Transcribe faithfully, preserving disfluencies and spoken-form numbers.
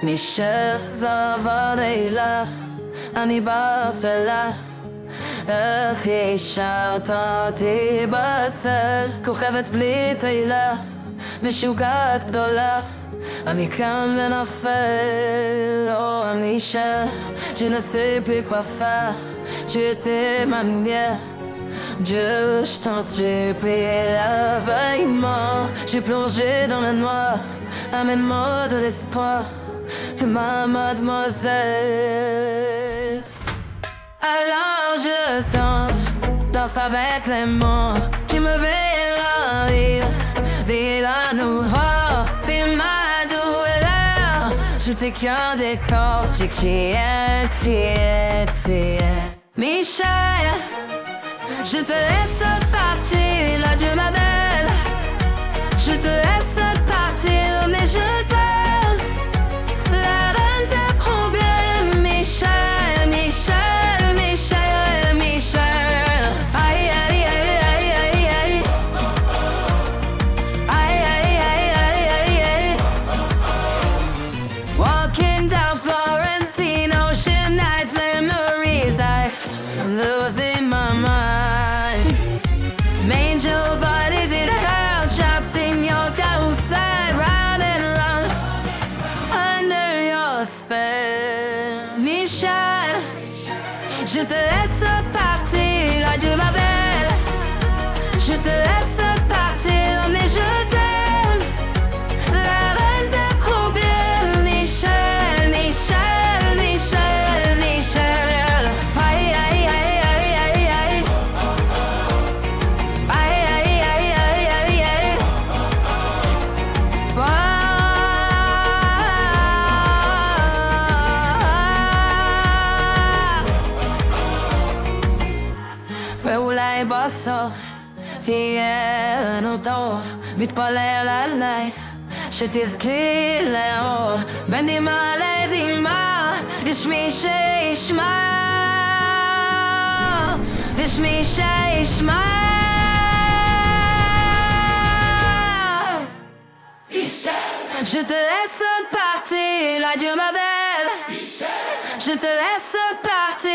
מישל זבת אילה, אני באפלה. איך השארת אותי בצל, כוכבת בלי תהילה, משוגעת גדולה. אני קם ונופל, oh Michel, je ne sais plus quoi faire, tu étais ma lumière. Dieu, je t'en supplie, réveille-moi. J'ai plongé dans le noir, amène-moi de l'espoir, que ma mademoiselle. Alors je danse, danse avec les mots. Tu me verras rire, vis la noire, vis ma douleur. Je t'ai qu'un décor, j'ai crié, crié, crié. Michel, je te laisse partir, l'adieu ma belle. Je te laisse partir, mais je t'aime. La reine des problèmes, Michel, Michel, Michel, Michel. Aïe, aïe, aïe, aïe, aïe, aïe. Aïe, aïe, aïe, aïe, aïe, aïe. Walking down Florentine, ocean nights, memories, I'm losing my mind. Angel bodies in hell, trapped in your carousel, round and round, under your spell. Michel, je te laisse partir, l'adieu ma belle. Je te laisse partir, mais je t'aime. La reine des problèmes, Michel, Michel, Michel, Michel. Aïe, aïe, aïe, aïe, aïe, aïe. Aïe, aïe, aïe, aïe, aïe, aïe. ואולי בסוף יהיה לנו טוב, מתפלל עליי שתזכי לאור. בין דמעה לדמעה יש מי שישמע, יש מי שישמע. Je te laisse partir, l'adieu ma belle. Je te laisse partir.